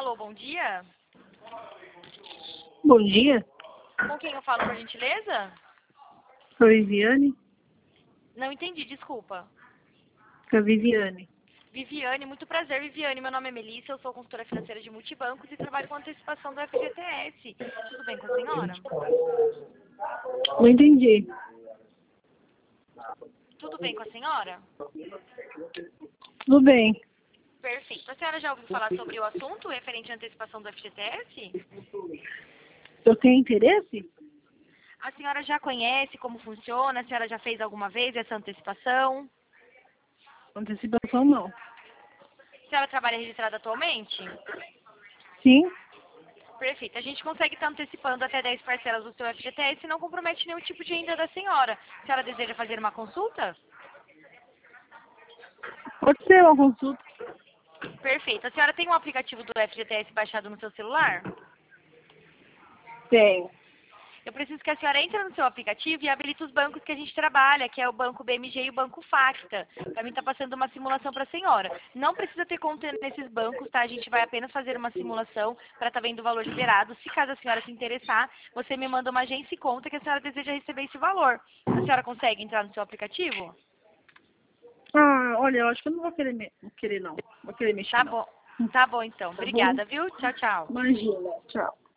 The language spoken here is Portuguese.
Alô, bom dia. Bom dia, Com quem eu falo, por gentileza? sou a Viviane. Não entendi, desculpa. Com a Viviane. Viviane, muito prazer, Viviane. Meu nome é Melissa, eu sou consultora financeira de multibancos e trabalho com antecipação do FGTS. Tudo bem com a senhora? Não entendi. Tudo bem com a senhora? Tudo bem. Perfeito. A senhora já ouviu falar sobre o assunto referente à antecipação do FGTS? Eu tenho interesse? A senhora já conhece como funciona? A senhora já fez alguma vez essa antecipação? Antecipação não. A senhora trabalha registrada atualmente? Sim, Perfeito. A gente consegue estar antecipando até 10 parcelas do seu FGTS e não compromete nenhum tipo de renda da senhora. A senhora deseja fazer uma consulta? pode ser uma consulta. Perfeito. A senhora tem um aplicativo do FGTS baixado no seu celular? Tenho. Eu preciso que a senhora entre no seu aplicativo e habilite os bancos que a gente trabalha, que é o Banco BMG e o Banco Facta. Para mim está passando uma simulação para a senhora. Não precisa ter conta nesses bancos, tá? A gente vai apenas fazer uma simulação para estar vendo o valor liberado. Se caso a senhora se interessar, você me manda uma agência e conta que a senhora deseja receber esse valor. A senhora consegue entrar no seu aplicativo? Ah, olha, eu acho que eu não vou querer, não. Vou querer mexer, Tá não. bom. Tá bom, então. Tá bom? Obrigada, viu? Tchau, tchau. Imagina. Tchau.